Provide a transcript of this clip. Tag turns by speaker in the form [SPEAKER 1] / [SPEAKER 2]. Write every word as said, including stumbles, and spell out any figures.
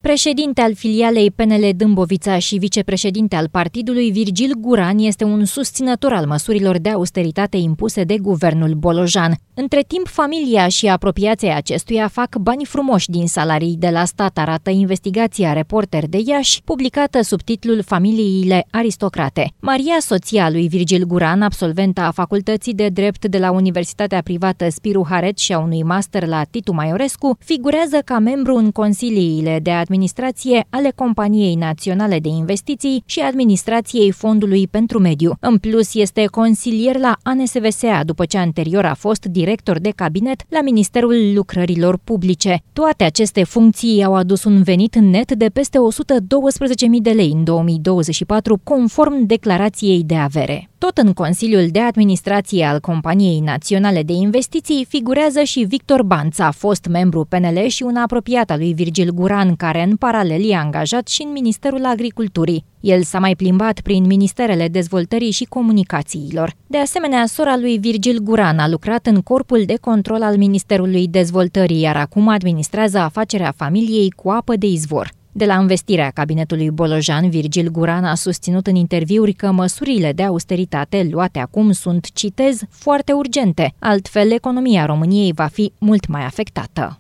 [SPEAKER 1] Președinte al filialei P N L Dâmbovița și vicepreședinte al partidului, Virgil Guran este un susținător al măsurilor de austeritate impuse de guvernul Bolojan. Între timp, familia și apropiații acestuia fac bani frumoși din salarii de la stat, arată investigația Reporter de Iași, publicată sub titlul Familiile aristocrate. Maria, soția lui Virgil Guran, absolventă a Facultății de Drept de la Universitatea Privată Spiru Haret și a unui master la Titu Maiorescu, figurează ca membru în consiliile de administrație ale Companiei Naționale de Investiții și administrației Fondului pentru Mediu. În plus, este consilier la A N S V S A, după ce anterior a fost director de cabinet la Ministerul Lucrărilor Publice. Toate aceste funcții au adus un venit net de peste o sută douăsprezece mii de lei în două mii douăzeci și patru, conform declarației de avere. Tot în Consiliul de Administrație al Companiei Naționale de Investiții figurează și Victor Banța, fost membru P N L și un apropiat al lui Virgil Guran, care în paralel e angajat și în Ministerul Agriculturii. El s-a mai plimbat prin Ministerele Dezvoltării și Comunicațiilor. De asemenea, sora lui Virgil Guran a lucrat în corpul de control al Ministerului Dezvoltării, iar acum administrează afacerea familiei cu apă de izvor. De la învestirea cabinetului Bolojan, Virgil Guran a susținut în interviuri că măsurile de austeritate luate acum sunt, citez, foarte urgente, altfel economia României va fi mult mai afectată.